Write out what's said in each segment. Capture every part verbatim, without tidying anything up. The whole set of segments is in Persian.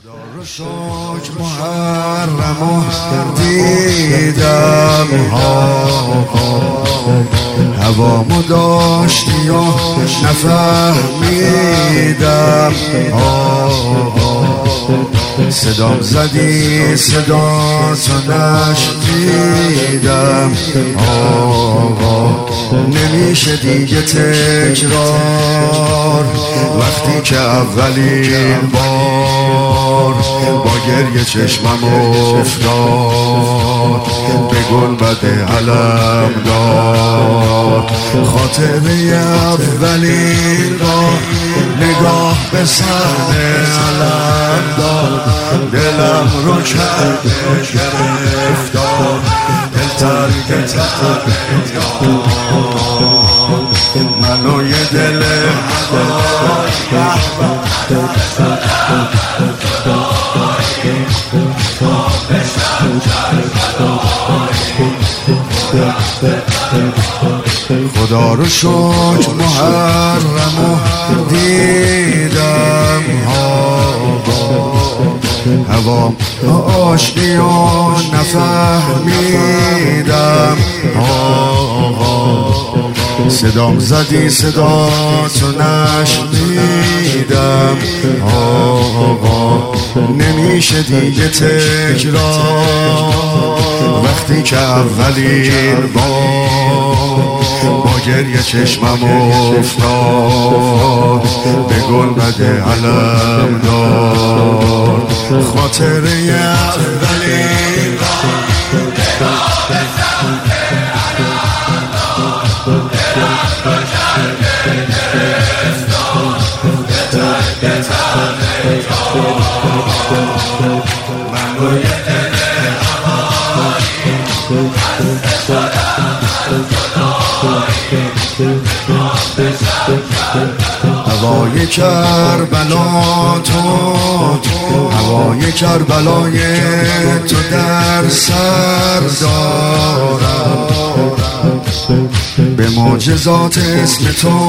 خدا رو شکر محرم و دیدم هوامو داشتی و نفهمیدم صدام زدی صدا تو نشنیدم نمیشه دیگه تکرار وقتی که اولین بار با گریه چشمم افتاد به گنبد علم داد خاطره اولین بار نگاه به صحنه علم داد دلم رو کرده گرفتار دل ترک ترک منو یه دل خدا رو شکر محرم و دیدم هوام آشتی و نفهمیدم صدام زدی صدا تو نشنیدم نمیشه دیگه تکرار وقتی که اولین بار با گریه چشمم افتاد به گنبد علم داد خاطره اولین بار هوای کربلا تو هوای کربلای تو در سر دارم به معجزات اسم تو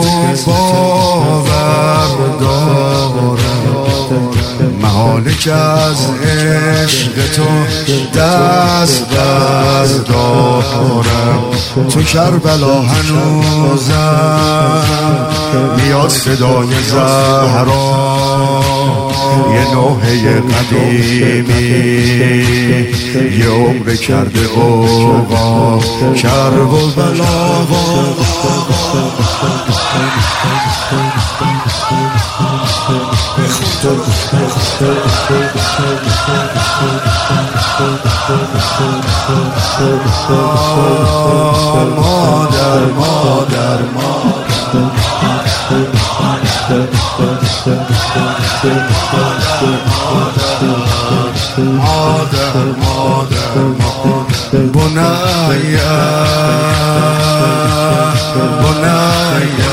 باور دارم محاله که از عشق تو دست بردارم تو کربلا هنوزم میاد صدای زهرا یه نوحه قدیمی یه عمر کرده اوقا کرب و بلا مادر مادر مادر مادر بنایا بنایا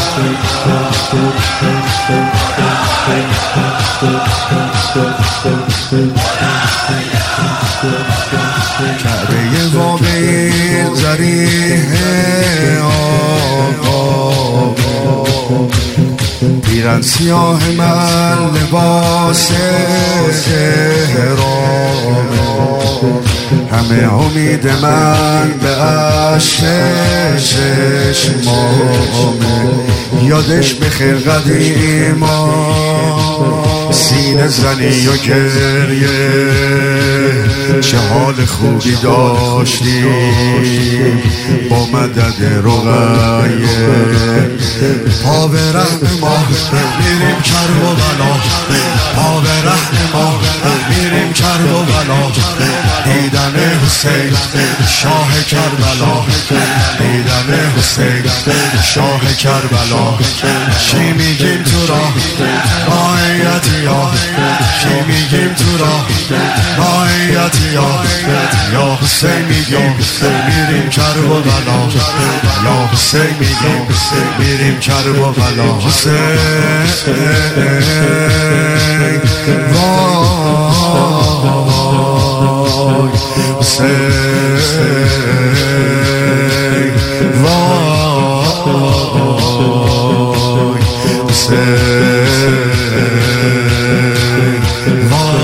کعبه واقعی ضریح آقا پیرن سیاه من لباس احرام همه امید من به عشق چشمامه یادش بخیر قدیما سینه زنی و گریه چه حال خوبی داشتی با مدد رقیه پا به رحم ما میریم کرب و بلا پا به رحم ما میریم کرب و بلا دیدن حسین شاه کربلا دیدن حسین شاه کربلا چی میگیم تو را مایتی یا چی میگیم تو را مایتی یا یا حسین میگیم میریم کرب و بلا یا حسین میگیم میریم کرب و بلا حسین وای حسین وای حسین وای